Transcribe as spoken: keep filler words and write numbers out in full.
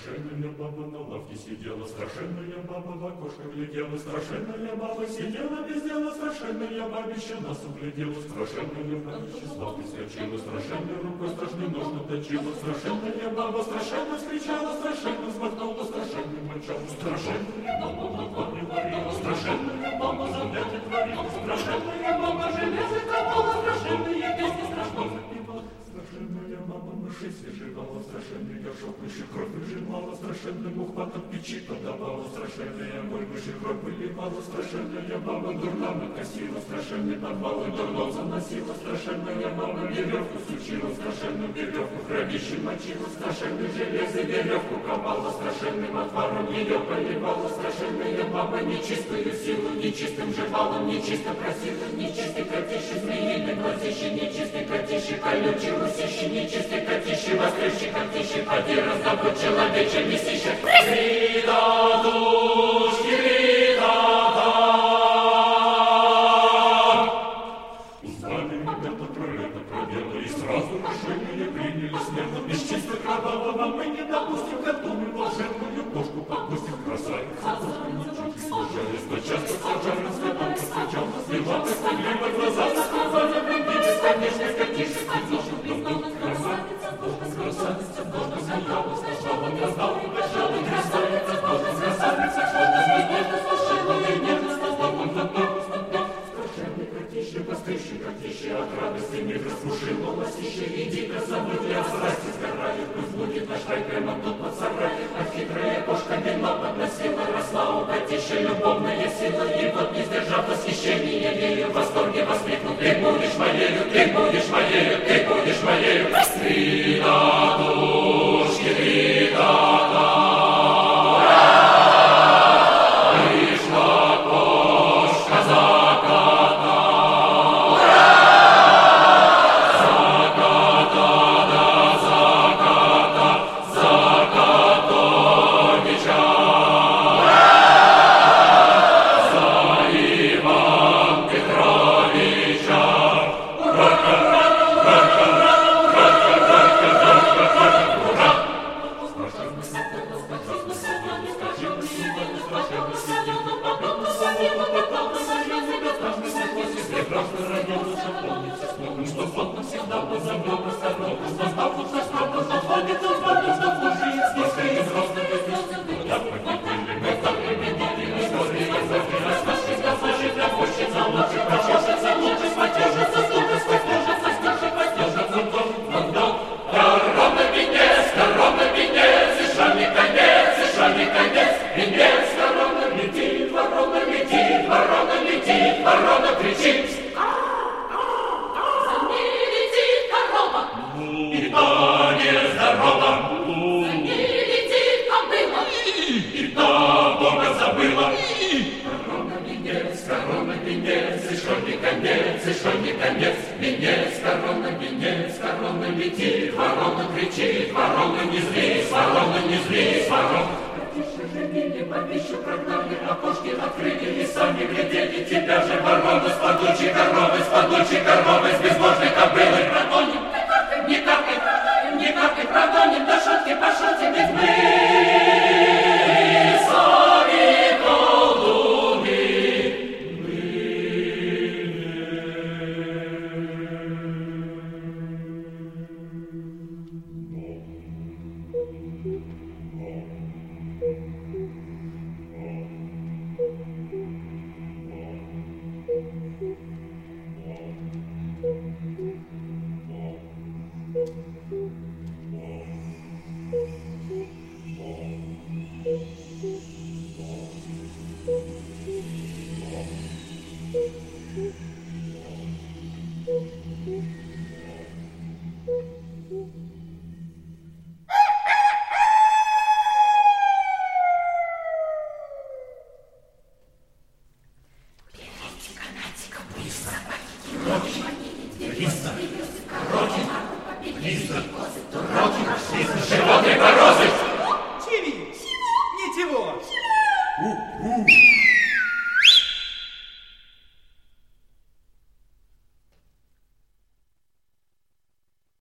Страшенная баба на лавке сидела, страшенная баба в окошко глядела, страшенная баба сидела без дела, страшенная бабища нас углядела, страшенная бабища с лавки скочила, страшенная рукой страшный нож наточила, страшенная баба страшенно вскричала, страшенно взмахнула, страшенным мочала, страшенная баба молоко не варила, страшенная баба заметы творила, страшенная баба железо ковала, страшенные песни страшно запевала, страшенная баба мышей свежевала, страшенный горшок мыши кровь выжимала, страшенный ухват от печи подавала, страшенная огонь мыши кровь выливала, страшенная баба дурна накосила, страшенный подвал и дурном заносила, страшенная баба веревку сучила, страшенную веревку хранище мочила, страшенный железо веревку ковала, страшенным отваром ее поливала, страшенная баба нечистую силу, нечистым жевалом, нечисто просила, нечистый котище, змеиный глазище, нечистый котище, колючий усище, нечистый котище, воскресший котище, поди раздобудь человече месище. Рида душки, рида да. Узнали ребята про это, про дело, и сразу решение приняли смело. Без чисто кровавого мы не допустим, готовы волшебную кошку подпустим. Красавица, кошка ничуть не смущаясь, но часто сажали взглядом постучал, сливал, стыдливо глаза заскрывали, враги бесконечных котишек, котишек, бездомных красавица, кошка, красавица, кошка смеялась, сначала раздал и большала, красавица, кошка, красавица, что-то смеялась, слушала, и нежно стала, потом, страшенный котище, вострющий котище, от радости миг распушило лосище, и дико забытый от страсти сгорает, пусть будет наш рай прямо тут под сараем, а хитрая кошка вино подносила, росла у котища любовная сила, и вот не сдержав восхищения ею, в восторге воскликнул: ты будешь моею, ты будешь моею, ты будешь моею. Рида душки, рида да. Пришла кошка за кота, за кота, да за кота, за котовича, за Иван Петровича. Что фото всегда позабыл, осторожно, что знал, что что-то заходит, он подумал, что служит, сколько и взрослых и звезд. Так победили мы, так победили мы, скорее разорви, расскажи, сказочи, тряпущица, лучше почешется, лучше спотежется, столько спотежется, столько потежется, вдох. Корона венец, корона венец, и шальный конец, и шальный конец, венец, корона летит, ворона летит, ворона летит, ворона кричит. И то нездорово, за ней летит кобыла, и то Бога забыла. Корона венец, корона венец, и шо не конец, и шо не конец, венец, корона венец, корона летит, ворона кричит, ворона не злись, ворона не злись, ворона. Котище женили, бабищу прогнали, окошки открыли и сами глядели, тебя же ворона с падучей коровой, с падучей коровой, с безбожной кобылой прогоним. Не каркай, не каркай, прогоним, до шутки пошутим, ведь мы сами колдуны. Животные морозы!